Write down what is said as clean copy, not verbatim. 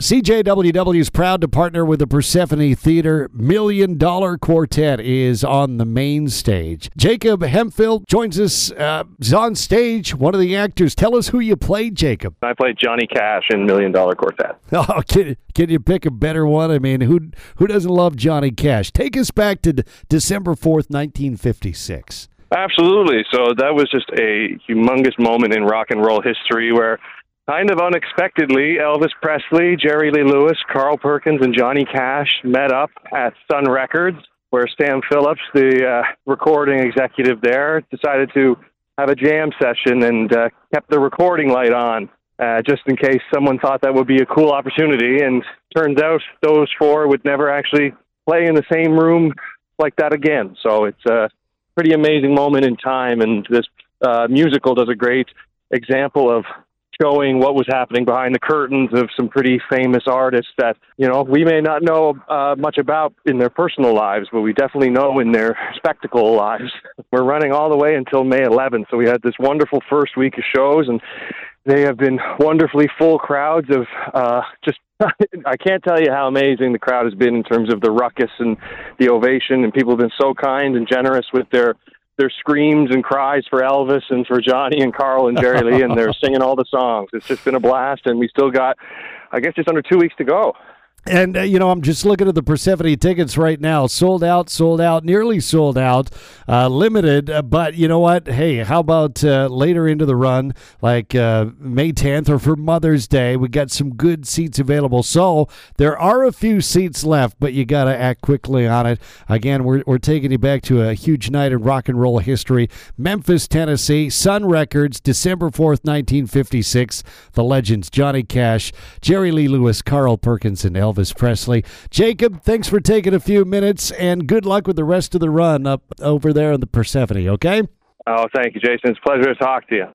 CJWW is proud to partner with the Persephone Theater. $1 Million Quartet is on the main stage. Jacob Hemphill joins us. He's on stage, one of the actors. Tell us who you played, Jacob. I played Johnny Cash in $1 Million Quartet. Oh, can you pick a better one? I mean, who doesn't love Johnny Cash? Take us back to December 4th, 1956. Absolutely. So that was just a humongous moment in rock and roll history where kind of unexpectedly, Elvis Presley, Jerry Lee Lewis, Carl Perkins, and Johnny Cash met up at Sun Records, where Sam Phillips, the recording executive there, decided to have a jam session and kept the recording light on just in case someone thought that would be a cool opportunity. And turns out those four would never actually play in the same room like that again. So it's a pretty amazing moment in time, and this musical does a great example of showing what was happening behind the curtains of some pretty famous artists that, we may not know much about in their personal lives, but we definitely know in their spectacle lives. We're running all the way until May 11th, so we had this wonderful first week of shows, and they have been wonderfully full crowds of just I can't tell you how amazing the crowd has been in terms of the ruckus and the ovation, and people have been so kind and generous with their screams and cries for Elvis and for Johnny and Carl and Jerry Lee, and they're singing all the songs. It's just been a blast, and we still got, I guess, just under 2 weeks to go. And, I'm just looking at the Persephone tickets right now. Sold out, nearly sold out, limited. But you know what? Hey, how about later into the run, like May 10th or for Mother's Day? We got some good seats available. So there are a few seats left, but you got to act quickly on it. Again, we're taking you back to a huge night in rock and roll history. Memphis, Tennessee, Sun Records, December 4th, 1956. The legends, Johnny Cash, Jerry Lee Lewis, Carl Perkins, and Elvis Presley. Jacob, thanks for taking a few minutes, and good luck with the rest of the run up over there on the Persephone, okay? Oh, thank you, Jason. It's a pleasure to talk to you.